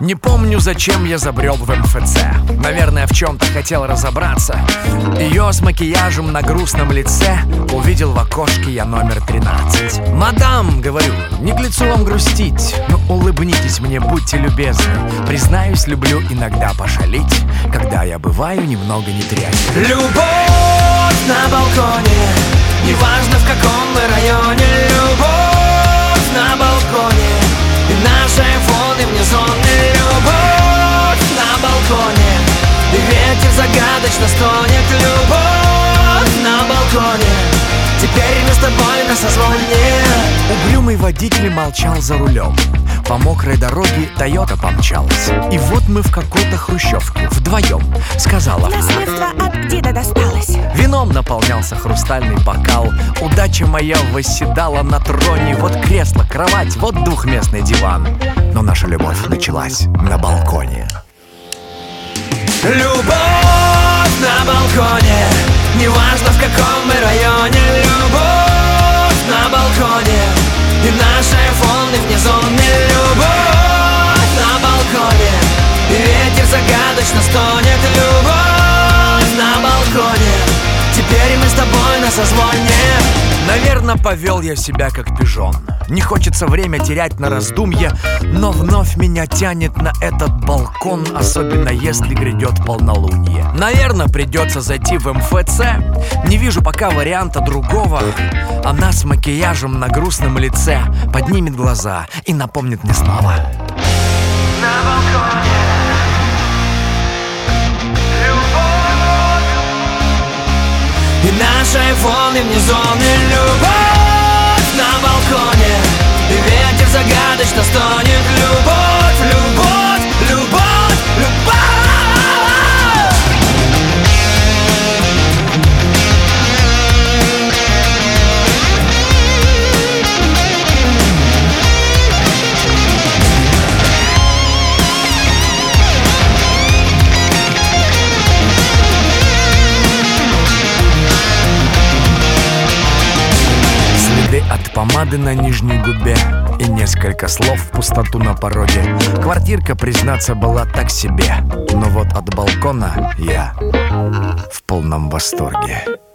Не помню, зачем я забрел в МФЦ. Наверное, в чем-то хотел разобраться. Ее с макияжем на грустном лице увидел в окошке я номер 13. «Мадам, — говорю, — не к лицу вам грустить, но улыбнитесь мне, будьте любезны. Признаюсь, люблю иногда пошалить, когда я бываю немного нетрезвым». Любовь на балконе, неважно в каком мы районе. Любовь на балконе, и наши айфоны вне зоны. Любовь на балконе, и ветер загадочно стонет. Любовь на балконе, теперь мы с тобой на созвоне. Угрюмый водитель молчал за рулем. По мокрой дороге Тойота помчалась. И вот мы в какой-то хрущевке вдвоем. Сказала: наследство от деда досталось. Вином наполнялся хрустальный бокал. Удача моя восседала на троне. Вот кресло, кровать, вот двухместный диван. Но наша любовь началась на балконе. Любовь на балконе, неважно в каком мы районе. Любовь на балконе, и наши айфоны вне зоны. Любовь на балконе, и ветер загадочно стонет. Любовь на балконе, теперь мы с тобой на созвоне. Наверно, повел я себя как пижон. Не хочется время терять на раздумье, но вновь меня тянет на этот балкон, особенно если грядет полнолуние. Наверно, придется зайти в МФЦ. Не вижу пока варианта другого. Она с макияжем на грустном лице поднимет глаза и напомнит мне снова: На балконе и наши айфоны вне зоны. Любовь на балконе, и ветер загадочно стонет. Любовь, любовь, любовь, любовь. От помады на нижней губе и несколько слов в пустоту на пороге. Квартирка, признаться, была так себе, но вот от балкона я в полном восторге.